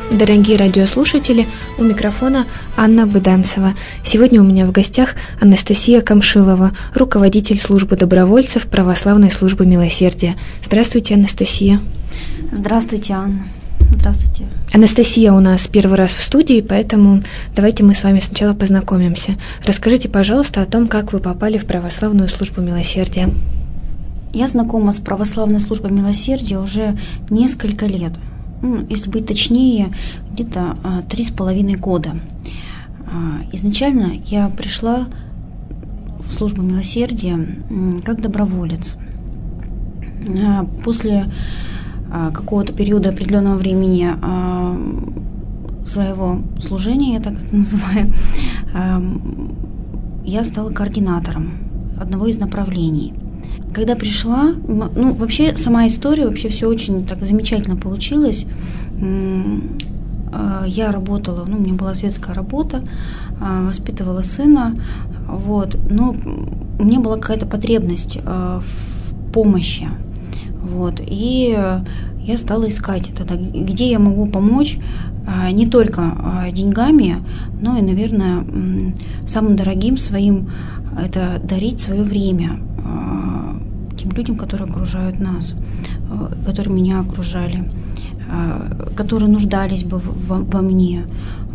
Дорогие радиослушатели, у микрофона Анна Быданцева. Сегодня у меня в гостях Анастасия Камшилова, руководитель службы добровольцев Православной службы милосердия. Здравствуйте, Анастасия. Здравствуйте, Анна. Здравствуйте. Анастасия у нас первый раз в студии, поэтому давайте мы с вами сначала познакомимся. Расскажите, пожалуйста, о том, как вы попали в Православную службу милосердия. Я знакома с Православной службой милосердия уже несколько лет. Если быть точнее, где-то 3,5 года. Изначально я пришла в службу милосердия как доброволец. После какого-то периода определенного времени своего служения, я так это называю, я стала координатором одного из направлений. Когда пришла, вообще сама история, вообще все очень так замечательно получилось. Я работала, у меня была светская работа, воспитывала сына, но у меня была какая-то потребность в помощи, и я стала искать тогда, где я могу помочь не только деньгами, но и, наверное, самым дорогим своим – это дарить свое время тем людям, которые окружают нас, которые меня окружали, которые нуждались бы во мне.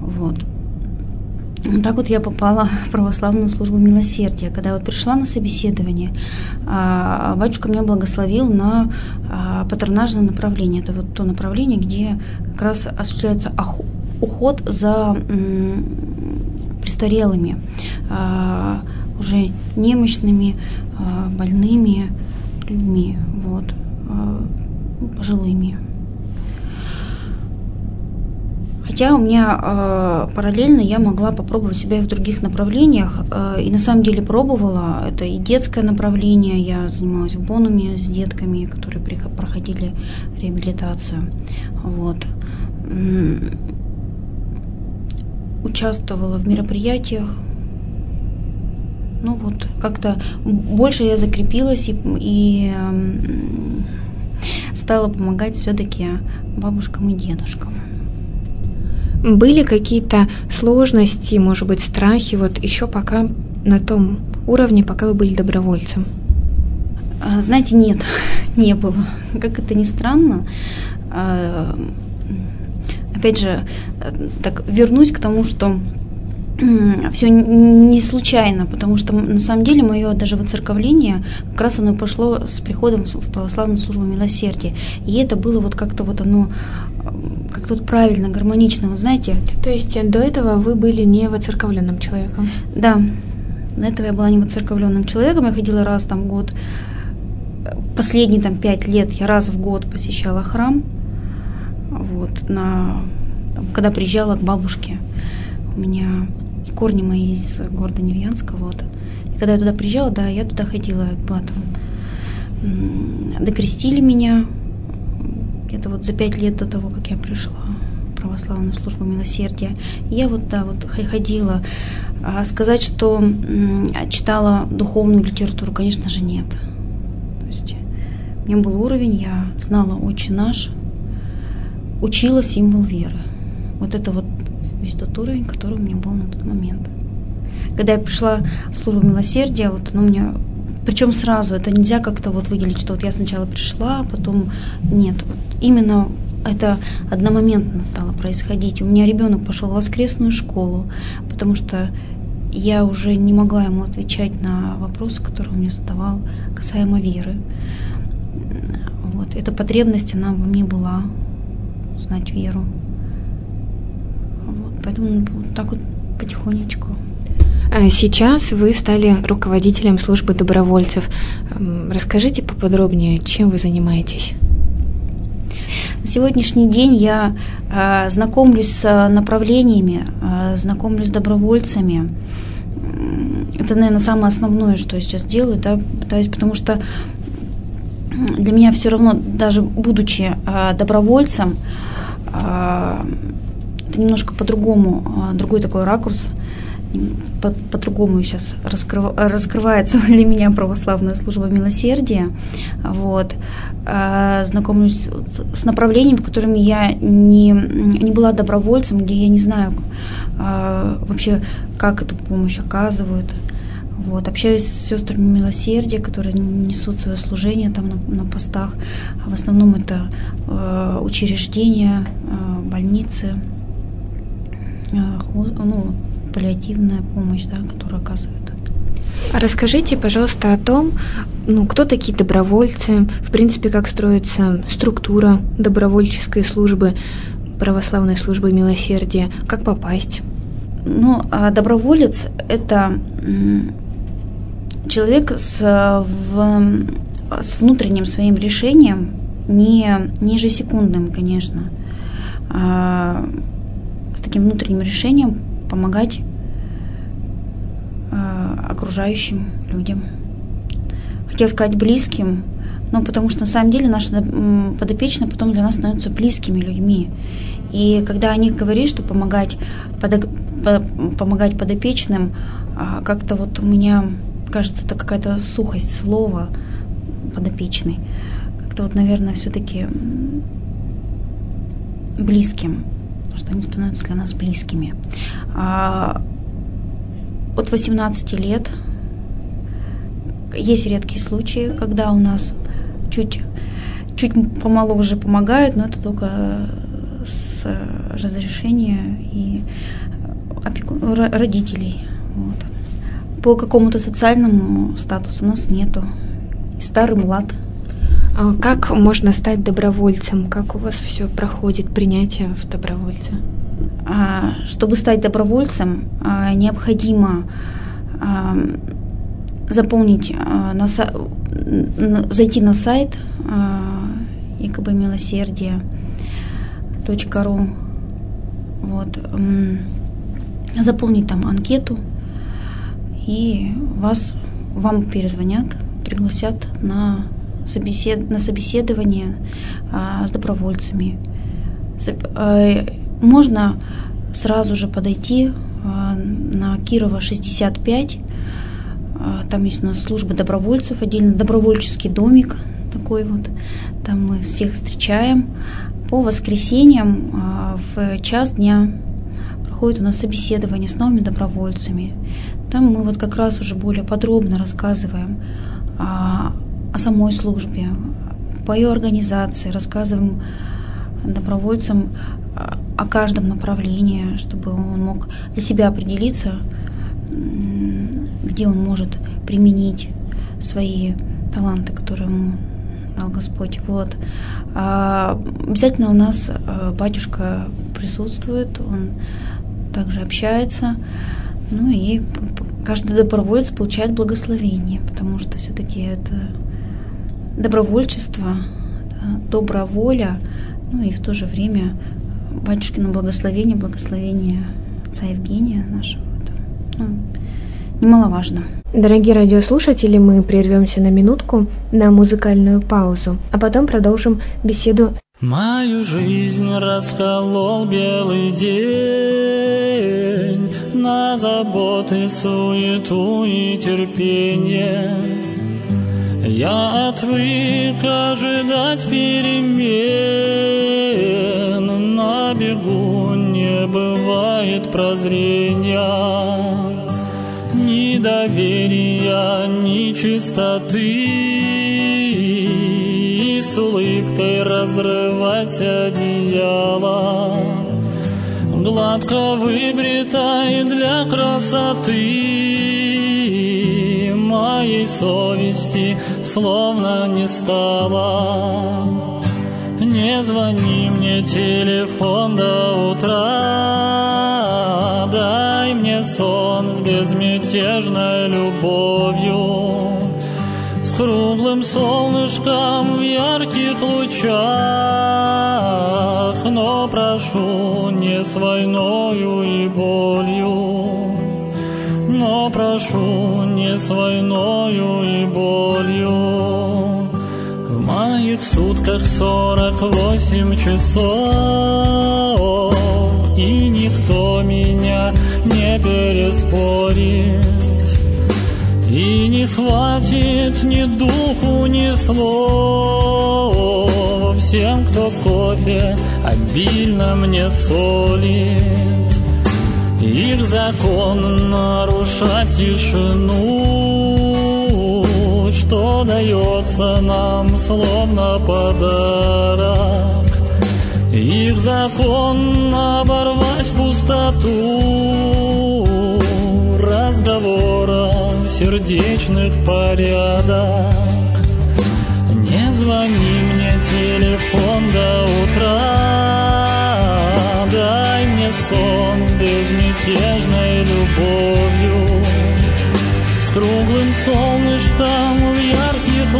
Так я попала в Православную службу милосердия. Когда пришла на собеседование, батюшка меня благословил на патронажное направление. Это то направление, где как раз осуществляется уход за престарелыми, уже немощными, больными людьми, пожилыми. Хотя у меня параллельно я могла попробовать себя и в других направлениях, и на самом деле пробовала. Это и детское направление, я занималась в Бонуме с детками, которые проходили реабилитацию. Участвовала в мероприятиях. Как-то больше я закрепилась и стала помогать все-таки бабушкам и дедушкам. Были какие-то сложности, может быть, страхи, еще пока на том уровне, пока вы были добровольцем? Знаете, нет, не было. Как это ни странно. Опять же, так вернусь к тому, что все не случайно, потому что на самом деле мое даже воцерковление как раз оно пошло с приходом в Православную службу милосердия. И это было как-то оно как-то правильно, гармонично, знаете. То есть до этого вы были не воцерковленным человеком? Да, до этого я была не воцерковленным человеком, я ходила раз в год. Последние 5 лет я раз в год посещала храм, когда приезжала к бабушке. У меня корни мои из города Невьянска, И когда я туда приезжала, я туда ходила, докрестили меня где-то за 5 лет до того, как я пришла в Православную службу милосердия. И я ходила. Сказать, что читала духовную литературу, конечно же, нет. То есть у меня был уровень, я знала «Отче наш», учила символ веры. Это весь тот уровень, который у меня был на тот момент. Когда я пришла в службу милосердия, у меня, причем сразу, это нельзя как-то выделить, что я сначала пришла, а потом нет. Именно это одномоментно стало происходить. У меня ребенок пошел в воскресную школу, потому что я уже не могла ему отвечать на вопросы, которые он мне задавал касаемо веры. Эта потребность, она во мне была, узнать веру. Поэтому так потихонечку. Сейчас вы стали руководителем службы добровольцев. Расскажите поподробнее, чем вы занимаетесь? На сегодняшний день я знакомлюсь с направлениями, знакомлюсь с добровольцами. Это, наверное, самое основное, что я сейчас делаю, пытаюсь, потому что для меня все равно, даже будучи добровольцем, это немножко по-другому, другой такой ракурс. по-другому сейчас раскрывается для меня православная служба милосердия. Вот. Знакомлюсь с направлением, в котором я не была добровольцем, где я не знаю вообще, как эту помощь оказывают. Вот. Общаюсь с сестрами милосердия, которые несут свое служение там на постах. В основном это учреждения, больницы, паллиативная помощь, да, которую оказывают. Расскажите, пожалуйста, о том, кто такие добровольцы, в принципе, как строится структура добровольческой службы, православной службы милосердия, как попасть? Доброволец – это человек с внутренним своим решением, не ежесекундным, конечно, с таким внутренним решением помогать окружающим людям. Хотела сказать близким, потому что на самом деле наши подопечные потом для нас становятся близкими людьми. И когда о них говоришь, что помогать подопечным, как-то вот у меня кажется, это какая-то сухость слова подопечный. Как-то наверное, все-таки близким, потому что они становятся для нас близкими. От 18 лет есть редкие случаи, когда у нас чуть помоложе помогают, но это только с разрешения и родителей. Вот. По какому-то социальному статусу у нас нету. Старый млад. А как можно стать добровольцем? Как у вас все проходит, принятие в добровольце? Чтобы стать добровольцем, необходимо заполнить, зайти на сайт ekbmилосердие.ру, вот, заполнить там анкету, и вам перезвонят, пригласят на собеседование с добровольцами. Можно сразу же подойти на Кирова 65. Там есть у нас служба добровольцев, отдельно добровольческий домик такой вот. Там мы всех встречаем. По воскресеньям в час дня проходит у нас собеседование с новыми добровольцами. Там мы вот как раз уже более подробно рассказываем о самой службе, по ее организации, рассказываем добровольцам о каждом направлении, чтобы он мог для себя определиться, где он может применить свои таланты, которые ему дал Господь. Вот. Обязательно у нас батюшка присутствует, он также общается, и каждый доброволец получает благословение, потому что все-таки это добровольчество, добрая воля, и в то же время батюшкино благословение отца Евгения нашего. Это, немаловажно. Дорогие радиослушатели, мы прервемся на минутку на музыкальную паузу, а потом продолжим беседу. Мою жизнь расколол белый день на заботы, суету и терпение. Я отвык ожидать перемен, на бегу не бывает прозрения, ни доверия, ни чистоты, и с улыбкой разрывать одеяло, гладко выбритой для красоты, моей совести словно не стало. Не звони мне, телефон, до утра, дай мне сон с безмятежной любовью, с круглым солнышком в ярких лучах, но прошу не с войною и болью, но прошу не с войною и болью. В моих сутках 48 часов, и никто меня не не переспорить, и не хватит ни духу, ни слов всем, кто кофе обильно мне солит. Их закон нарушать тишину, что дается нам словно подарок. Их закон оборвать пустоту разговором сердечных порядок. Не звони мне, телефон, до утра, дай мне сон с безмятежной любовью, с круглым солнышком в ярких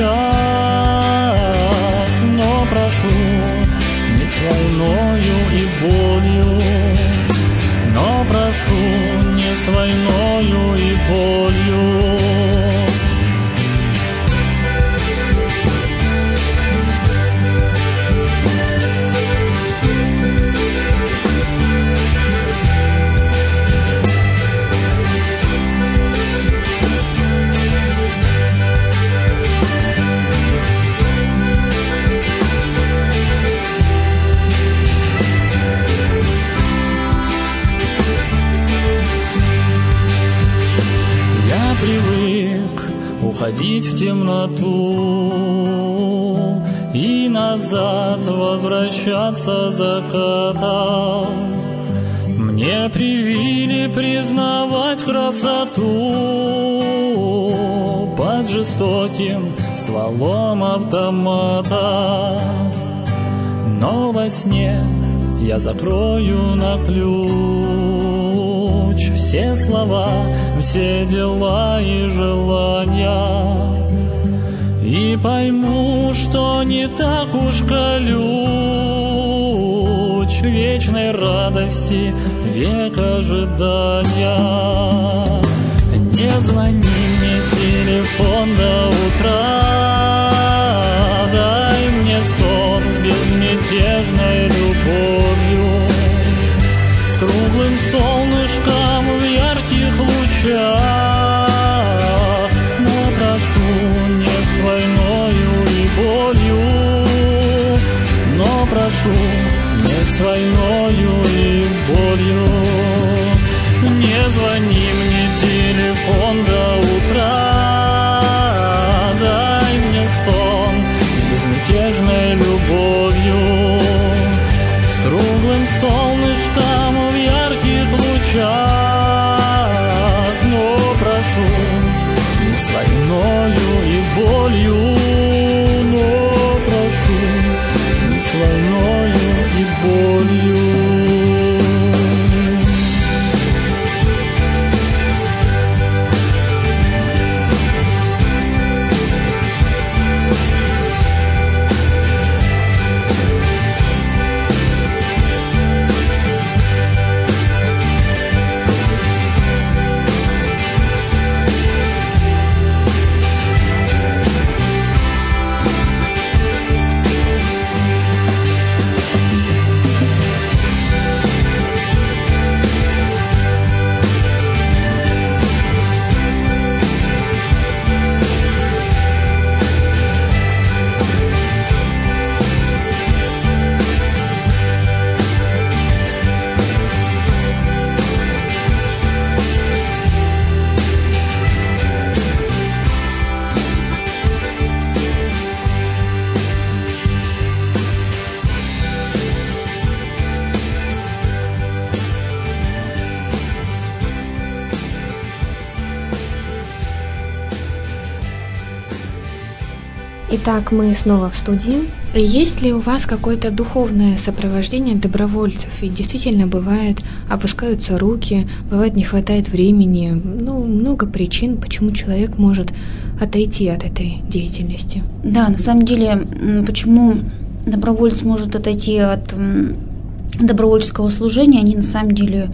лучах. Но прошу не с войною и болью, но прошу не с войною и болью. Уходить в темноту и назад возвращаться закатом. Мне привили признавать красоту под жестоким стволом автомата. Но во сне я закрою на ключ все слова, все дела и желания, и пойму, что не так уж колюч вечной радости век ожидания. Не звони мне, телефон, до утра, дай мне сон с безмятежной любовью, с круглым солнышком в ярких лучах. Но прошу не с войною и болью, но прошу не с войною и болью. Не звони мне, телефон, до утра, дай мне сон с безмятежной любовью, с круглым солнышком в ярких лучах. Но прошу не с войною и болью, но прошу не с войною и болью. Итак, мы снова в студии. Есть ли у вас какое-то духовное сопровождение добровольцев? Ведь действительно бывает, опускаются руки, бывает не хватает времени, много причин, почему человек может отойти от этой деятельности. Да, на самом деле, почему добровольец может отойти от добровольческого служения, они на самом деле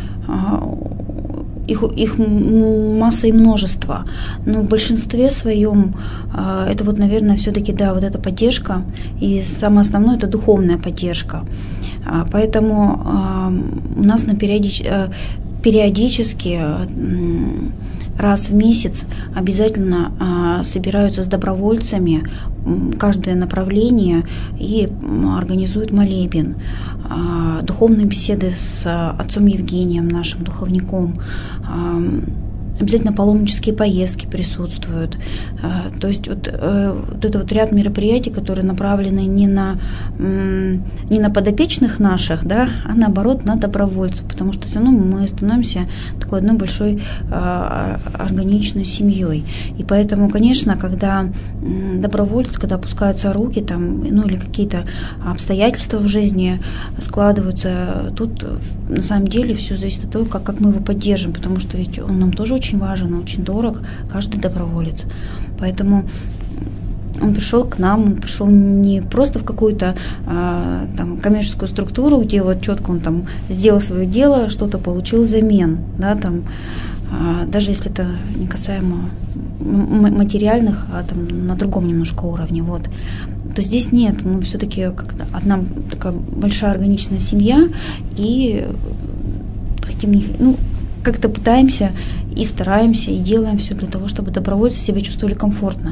их масса и множество, но в большинстве своем это вот, наверное, все-таки, да, вот эта поддержка, и самое основное – это духовная поддержка. Поэтому у нас периодически, раз в месяц обязательно собираются с добровольцами каждое направление и организуют молебен, духовные беседы с отцом Евгением, нашим духовником. Обязательно паломнические поездки присутствуют. То есть вот это вот ряд мероприятий, которые направлены не на подопечных наших, да, а наоборот на добровольцев, потому что все равно мы становимся такой одной большой органичной семьей. И поэтому, конечно, когда добровольцы, когда опускаются руки, там, ну или какие-то обстоятельства в жизни складываются, тут на самом деле все зависит от того, как мы его поддержим, потому что ведь он нам тоже очень важен, очень дорог, каждый доброволец. Поэтому он пришел к нам, он пришел не просто в какую-то там коммерческую структуру, где вот четко он там сделал свое дело, что-то получил взамен, да, там, даже если это не касаемо материальных, а там на другом немножко уровне, вот. То здесь нет, мы все-таки как одна такая большая органичная семья, и хотим, ну, как-то пытаемся и стараемся, и делаем все для того, чтобы добровольцы себя чувствовали комфортно.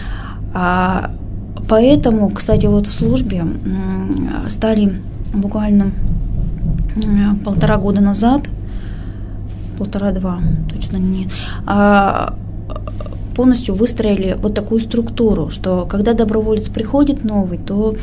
Поэтому, кстати, вот в службе стали буквально 1,5 года назад, 1,5-2, точно не, полностью выстроили вот такую структуру, что когда доброволец приходит новый, то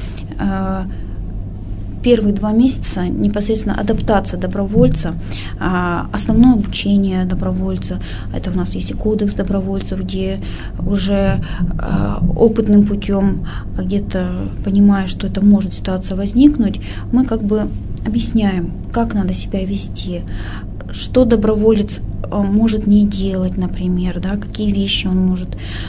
первые 2 месяца непосредственно адаптация добровольца, основное обучение добровольца. Это у нас есть и кодекс добровольцев, где уже опытным путем, где-то понимая, что это может ситуация возникнуть, мы как бы объясняем, как надо себя вести, что доброволец может не делать, например, да, какие вещи он может,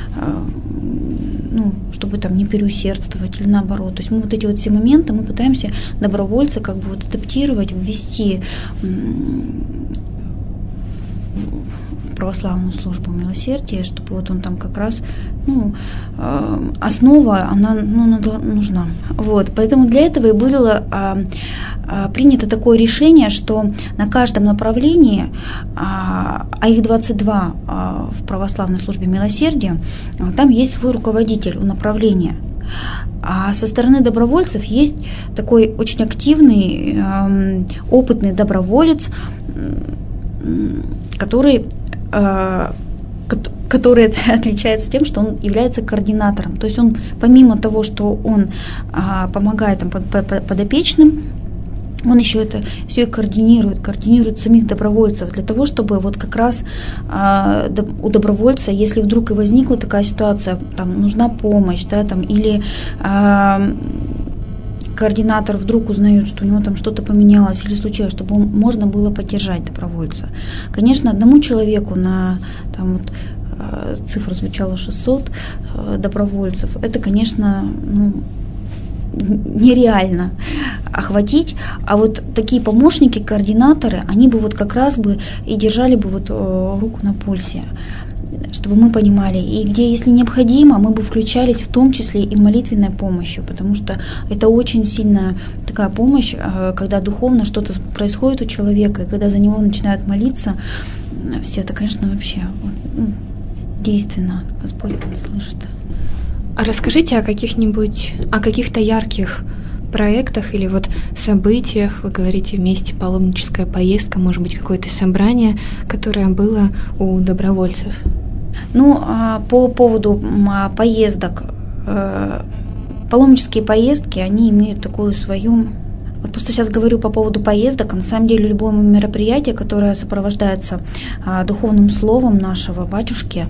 ну, чтобы там не переусердствовать или наоборот. То есть мы вот эти вот все моменты мы пытаемся добровольца как бы вот адаптировать, ввести в православную службу милосердия, чтобы вот он там как раз, ну, основа, она, ну, нужна. Вот, поэтому для этого и было принято такое решение, что на каждом направлении, а их 22 в православной службе милосердия, там есть свой руководитель у направления. А со стороны добровольцев есть такой очень активный, опытный доброволец, который отличается тем, что он является координатором. То есть он, помимо того, что он помогает там, подопечным, он еще это все и координирует самих добровольцев для того, чтобы вот как раз у добровольца, если вдруг и возникла такая ситуация, там нужна помощь, да, там, или координатор вдруг узнает, что у него там что-то поменялось или случилось, чтобы можно было поддержать добровольца. Конечно, одному человеку на там вот, цифра звучала 600 добровольцев, это, конечно, ну, нереально охватить, а вот такие помощники, координаторы, они бы вот как раз бы и держали бы вот руку на пульсе, чтобы мы понимали, и где, если необходимо, мы бы включались в том числе и молитвенной помощью, потому что это очень сильная такая помощь, когда духовно что-то происходит у человека, и когда за него начинают молиться, все это, конечно, вообще действенно, Господь нас слышит. А расскажите о каких-то ярких проектах или вот событиях, вы говорите вместе паломническая поездка, может быть, какое-то собрание, которое было у добровольцев? Ну, по поводу поездок, паломнические поездки, они имеют такую свою... Вот просто сейчас говорю по поводу поездок, на самом деле любое мероприятие, которое сопровождается духовным словом нашего батюшки,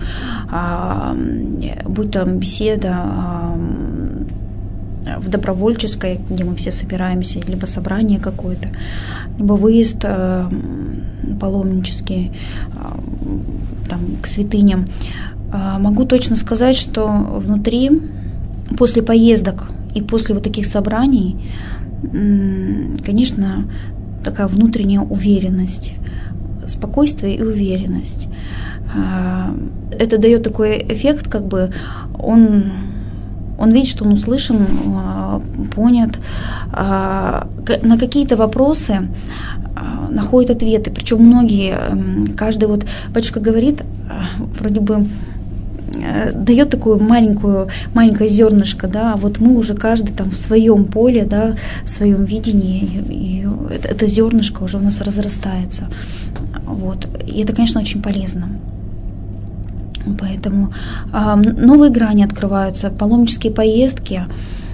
будь то беседа в добровольческой, где мы все собираемся, либо собрание какое-то, либо выезд паломнический там, к святыням. Могу точно сказать, что внутри, после поездок и после вот таких собраний, конечно, такая внутренняя уверенность, спокойствие и уверенность. Это дает такой эффект, как бы он он видит, что он услышан, понят, на какие-то вопросы находит ответы. Причем многие, каждый вот батюшка говорит, вроде бы дает такую маленькое зернышко, да, вот мы уже каждый там в своем поле, да, в своем видении, и это зернышко уже у нас разрастается. Вот. И это, конечно, очень полезно. Поэтому новые грани открываются, паломнические поездки,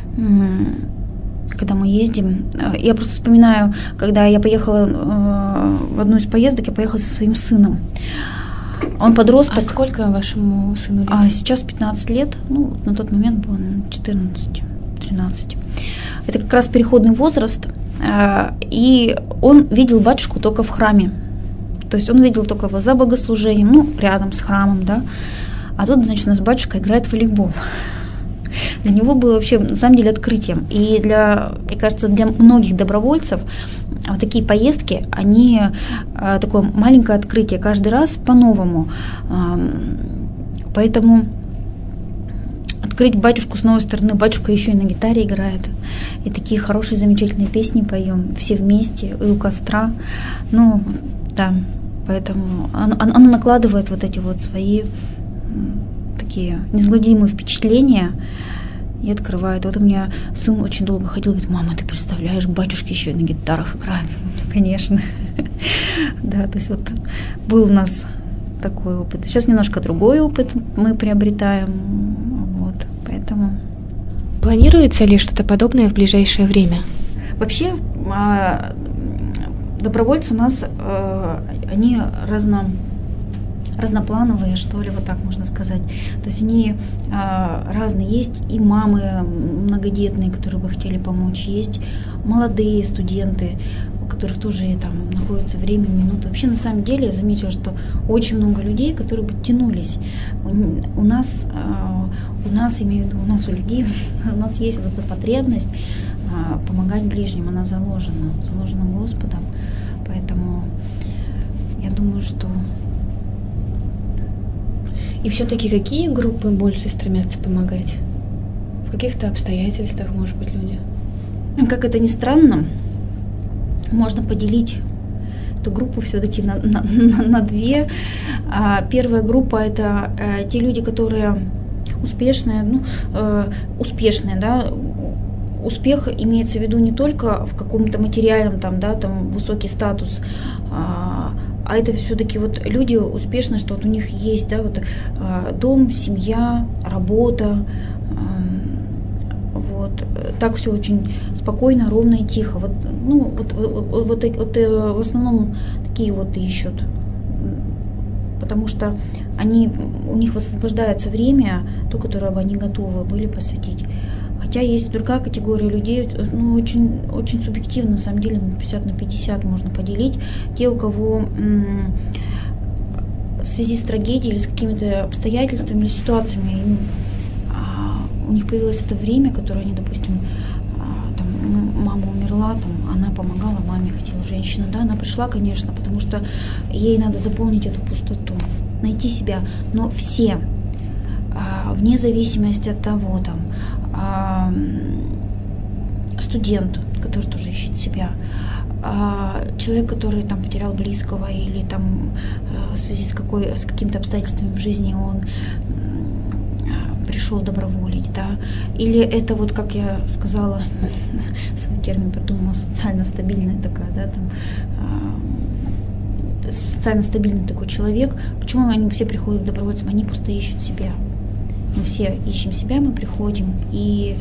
когда мы ездим. Я просто вспоминаю, когда я поехала в одну из поездок, я поехала со своим сыном. Он подросток. А сколько вашему сыну лет? Сейчас 15 лет, ну, на тот момент было 14-13. Это как раз переходный возраст, и он видел батюшку только в храме. То есть он видел только его за богослужением, ну, рядом с храмом, да. А тут, значит, у нас батюшка играет в волейбол. Для него было вообще, на самом деле, открытием. И мне кажется, для многих добровольцев вот такие поездки, они такое маленькое открытие каждый раз по-новому. Поэтому открыть батюшку с новой стороны, батюшка еще и на гитаре играет. И такие хорошие, замечательные песни поем, все вместе, и у костра. Ну, да, поэтому оно накладывает вот эти вот свои такие неизгладимые впечатления и открывает. Вот у меня сын очень долго ходил, говорит: мама, ты представляешь, батюшки еще и на гитарах играют. Конечно. Да, то есть вот был у нас такой опыт. Сейчас немножко другой опыт мы приобретаем. Вот, поэтому... Планируется ли что-то подобное в ближайшее время? Вообще, добровольцы у нас, они разноплановые, что ли, вот так можно сказать. То есть они разные. Есть и мамы многодетные, которые бы хотели помочь, есть молодые студенты, у которых тоже там находится время, минуты. Вообще, на самом деле, я заметила, что очень много людей, которые бы тянулись. У нас, имею в виду, у людей, у нас есть вот эта потребность помогать ближним, она заложена Господом. Поэтому я думаю, что... И все-таки какие группы больше стремятся помогать? В каких-то обстоятельствах, может быть, люди? Как это ни странно, можно поделить эту группу все-таки на две. Первая группа – это те люди, которые успешные, да. Успех имеется в виду не только в каком-то материальном, там высокий статус, а это все-таки вот люди успешные, что вот у них есть, да, вот дом, семья, работа, вот так все очень спокойно, ровно и тихо. Вот в основном такие вот ищут, потому что у них высвобождается время, то, которое бы они готовы были посвятить. Хотя есть другая категория людей, очень, очень субъективно, на самом деле, 50/50 можно поделить. Те, у кого в связи с трагедией или с какими-то обстоятельствами или ситуациями у них появилось это время, которое они, допустим, мама умерла, она помогала маме, хотела женщина, да, она пришла, конечно, потому что ей надо заполнить эту пустоту, найти себя, но все, вне зависимости от того, студент, который тоже ищет себя, человек, который потерял близкого или в связи с какими-то обстоятельствами в жизни он пришел доброволить, да, или это вот, как я сказала, свой термин придумала, социально стабильная такая, да, социально стабильный такой человек. Почему они все приходят к добровольцам? Они просто ищут себя. Мы все ищем себя, мы приходим, и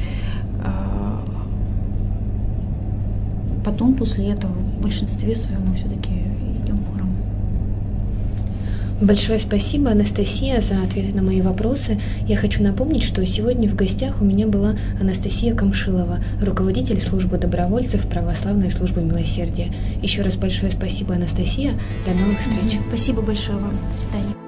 потом, после этого, в большинстве своем мы все-таки идем в храм. Большое спасибо, Анастасия, за ответы на мои вопросы. Я хочу напомнить, что сегодня в гостях у меня была Анастасия Камшилова, руководитель службы добровольцев Православной службы милосердия. Еще раз большое спасибо, Анастасия. До новых встреч. Спасибо большое вам. До свидания.